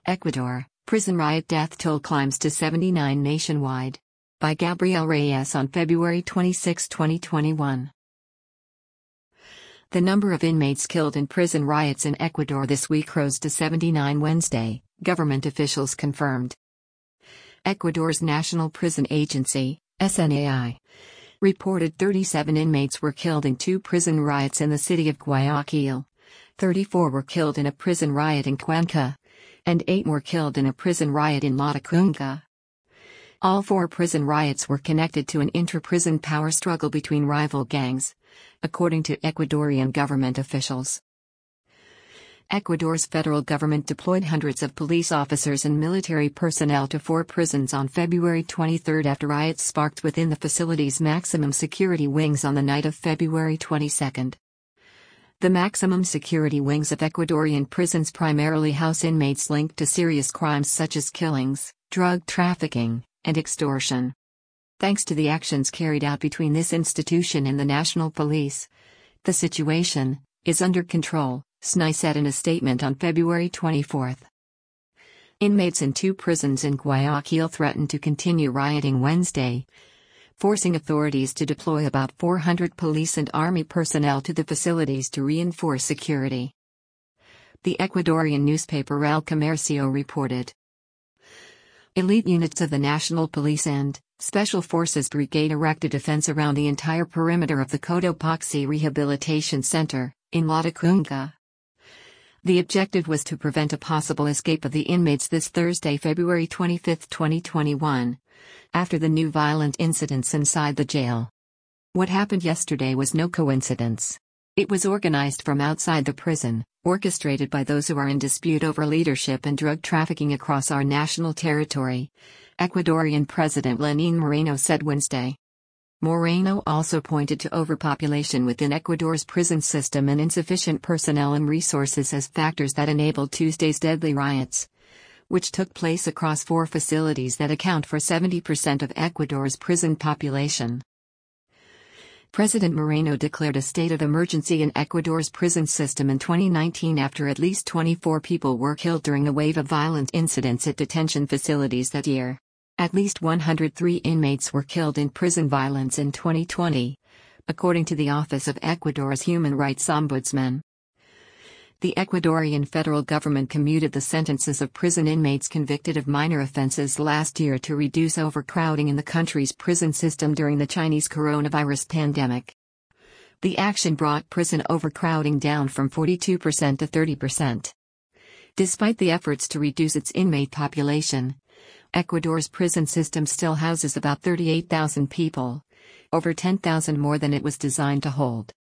Ecuador, prison riot death toll climbs to 79 nationwide. By Gabriel Reyes on February 26, 2021. The number of inmates killed in prison riots in Ecuador this week rose to 79 Wednesday, government officials confirmed. Ecuador's National Prison Agency, SNAI, reported 37 inmates were killed in 2 prison riots in the city of Guayaquil. 34 were killed in a prison riot in Cuenca, and 8 were killed in a prison riot in Latacunga. All 4 prison riots were connected to an inter-prison power struggle between rival gangs, according to Ecuadorian government officials. Ecuador's federal government deployed hundreds of police officers and military personnel to 4 prisons on February 23 after riots sparked within the facility's maximum security wings on the night of February 22. The maximum security wings of Ecuadorian prisons primarily house inmates linked to serious crimes such as killings, drug trafficking, and extortion. Thanks to the actions carried out between this institution and the national police, the situation is under control, SNAI said in a statement on February 24. Inmates in 2 prisons in Guayaquil threatened to continue rioting Wednesday, forcing authorities to deploy about 400 police and army personnel to the facilities to reinforce security. The Ecuadorian newspaper El Comercio reported. Elite units of the National Police and Special Forces Brigade erected a fence around the entire perimeter of the Cotopaxi Rehabilitation Center, in Latacunga. The objective was to prevent a possible escape of the inmates this Thursday, February 25, 2021, after the new violent incidents inside the jail. What happened yesterday was no coincidence. It was organized from outside the prison, orchestrated by those who are in dispute over leadership and drug trafficking across our national territory, Ecuadorian President Lenín Moreno said Wednesday. Moreno also pointed to overpopulation within Ecuador's prison system and insufficient personnel and resources as factors that enabled Tuesday's deadly riots, which took place across 4 facilities that account for 70% of Ecuador's prison population. President Moreno declared a state of emergency in Ecuador's prison system in 2019 after at least 24 people were killed during a wave of violent incidents at detention facilities that year. At least 103 inmates were killed in prison violence in 2020, according to the Office of Ecuador's Human Rights Ombudsman. The Ecuadorian federal government commuted the sentences of prison inmates convicted of minor offenses last year to reduce overcrowding in the country's prison system during the Chinese coronavirus pandemic. The action brought prison overcrowding down from 42% to 30%. Despite the efforts to reduce its inmate population, Ecuador's prison system still houses about 38,000 people, over 10,000 more than it was designed to hold.